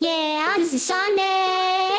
Yeah, this is Shawnex.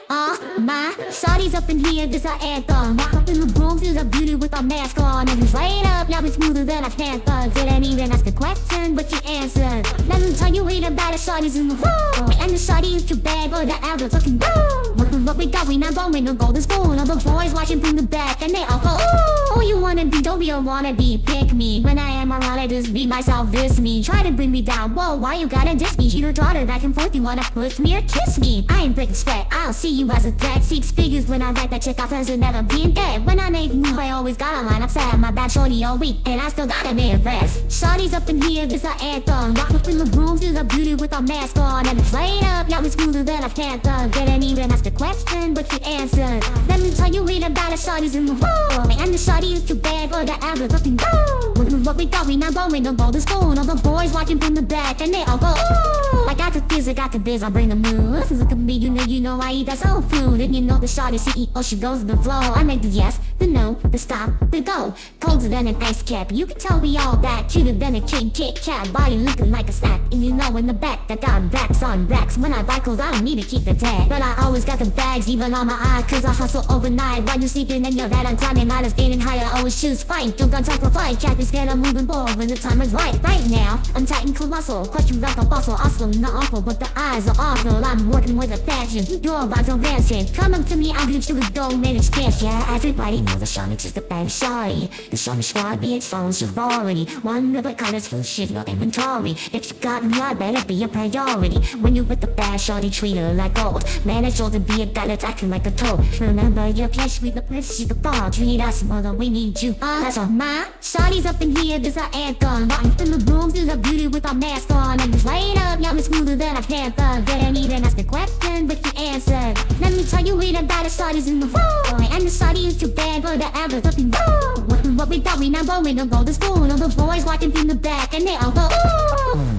My shawty's up in here, this our anthem. Walk up in the room, feel the beauty with our mask on. And it's light up, now it's smoother than a panther. Didn't even ask a question, but you answered. Let me tell you read about the shawty's in the room. And the shawty is too bad, but the average looking boom. Look at what we got, we not going to golden spoon. All the boys watching from the back, and they all go, ooh. Who you wanna be, don't be a wannabe, pick me. When I am around, I just be myself, this me. Try to bring me down, whoa, why you gotta diss me? Cheater, daughter, back and forth, you wanna push me or kiss me? I ain't breaking sweat, I'll see you as a threat. 6 figures when I write that chick off friends with never being dead. When I make a move, I always gotta line up sad. My bad shorty all week, and I still gotta be impressed. Shawty's up in here, this our anthem. Walk up in the room, feel the beauty with our mask on. And it's light up, now it's smoother than a panther. Didn't even ask a question, but you answered. Let me tell you read about the shawty's in the room. And the shawty is too bad, but the average looking boom. Look at what we got, we not going to golden spoon. All the boys watching from the back, and they all go, ooh. I got the fizz, I got the biz, I'll bring the moves. Look at me, you know I eat that soul food. And you know the shawty CEO, she goes with the flow. I make the yes, the no, the stop, the go. Colder than an ice cap, you can tell we all that. Cuter than a Kit Kat, body looking like a snack. And you know in the back, that got racks on racks. When I buy clothes, I don't need to keep the tag. But I always got the bags, even on my eye. Cause I hustle overnight, while you sleeping and you're on time. And I just getting higher, always choose fight. Don't got time for flight, can't be scared, I'm moving forward when the time is right. Right now, I'm tight and colossal, crush you like a bustle. Awesome, not awful, but the eyes are awful. I'm working with a fashion, your vibes are rancid. Come up to me, I'll get you a don't manage cash. Yeah, everybody knows the Shawnex is the best shawty. The Shawnex squad, be its phones, you've already one of a kind of full shit, your inventory. If you got me, I better be a priority. When you with the bad shawty, treat her like gold. Man, it's all to be a guy that's acting like a toad. Remember your place with the place, you the ball. Treat us more than we need you. That's all my shawty's up in here, this our anthem. Walking in the room, feel the beauty with our mask on. And it's light up, yeah, it's smoother than a panther. Didn't even ask a question, but you answered. Let me tell you read about the shawty's in the room. And the shawty is too bad, but the average looking boom. What we got, we not going to golden spoon. All the boys watching from the back, and they all go, ooh.